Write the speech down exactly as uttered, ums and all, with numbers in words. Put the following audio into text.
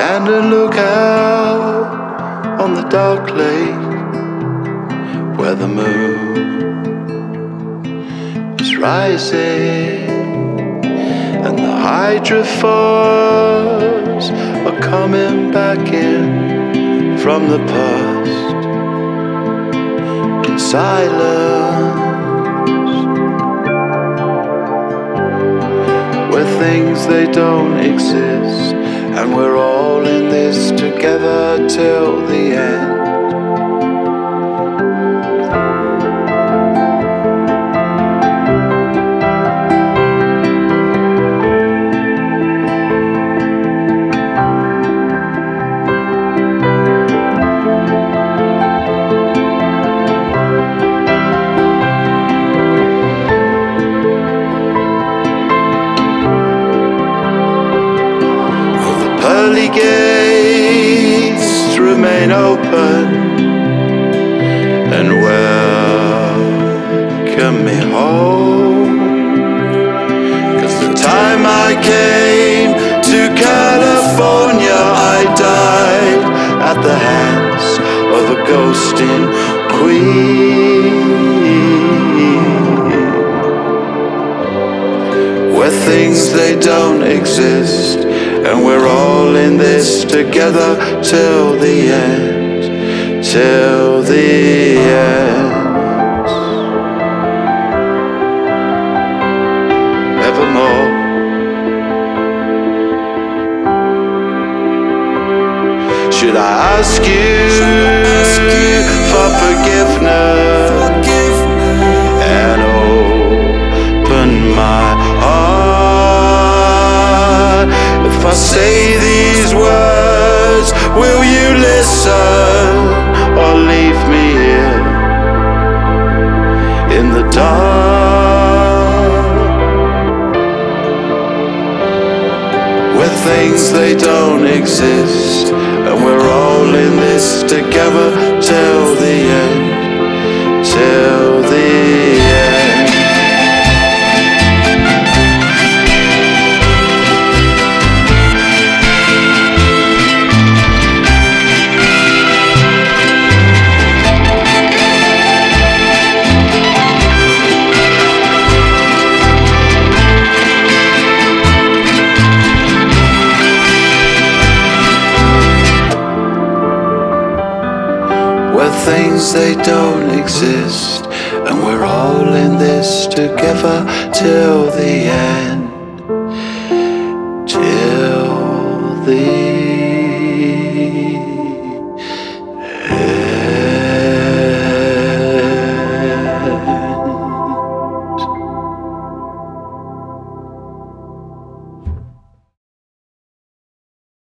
stand and look out on the dark lake where the moon is rising and the hydrophores are coming back in from the past in silence, where things they don't exist, and we're all in this together till the end. Pearly gates remain open and welcome me home, 'cause the time I came to California I died at the hands of a ghosting queen, where things they don't exist, and we're all in this together till the end, till the end. Evermore. Should I ask you, ask you for forgiveness, forgiveness and open my heart? If I say these words, will you listen or leave me here in the dark, where things they don't exist, and we're all in this together till the end, till the end. Where things they don't exist, and we're all in this together till the end.